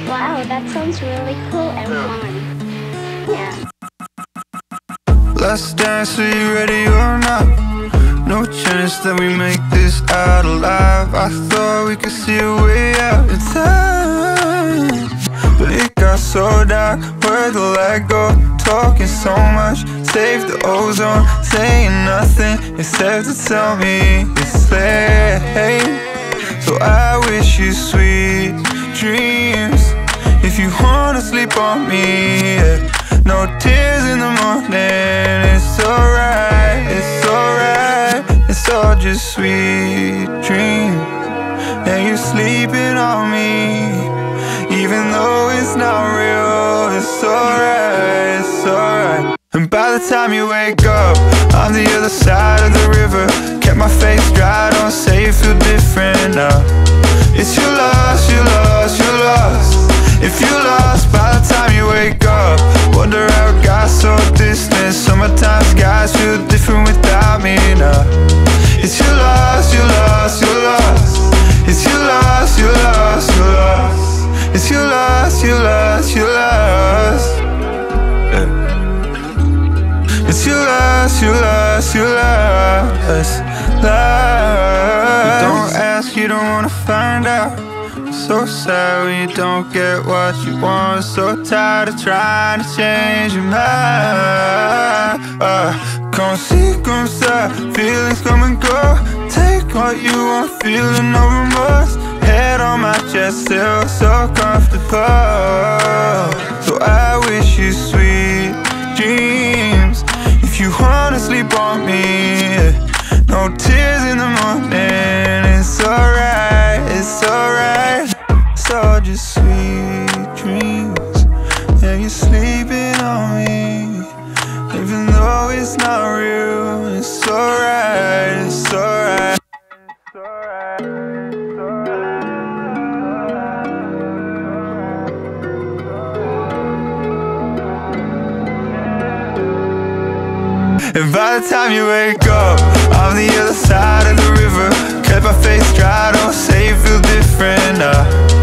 Wow, that sounds really cool and fun. Yeah. Let's dance, are you ready or not? No chance that we make this out alive. I thought we could see a way out in time, but it got so dark, where'd the light go? Talking so much, save the ozone, saying nothing except to tell me it's late. So I wish you sweet dreams. If you wanna sleep on me, yeah. No tears in the morning. It's alright, it's alright. It's all just sweet dreams. And you're sleeping on me, even though it's not real. It's alright, it's alright. And by the time you wake up, on the other side of the river. Kept my face dry, don't say you feel different now. It's your loss, your loss, your loss. If you lost by the time you wake up, wonder how it got so distant. Summertime skies feel different without me now. It's your loss, your loss, your loss. It's your loss, your loss, your loss. It's your loss, your loss, your loss. It's your loss, your loss, your loss. You don't ask, you don't wanna find out. So sad when you don't get what you want. So tired of trying to change your mind. Come see, come ça, feelings come and go. Take what you want, feeling no remorse. Head on my chest, still so comfortable. So I wish you sweet dreams. If you wanna sleep on me, no tears in the morning. It's alright, it's alright. It's all just sweet dreams. And you're sleeping on me, even though it's not real. It's alright, it's alright. It's alright, it's alright. And by the time you wake up, on the other side of the river. Kept my face dry, don't say you feel different now.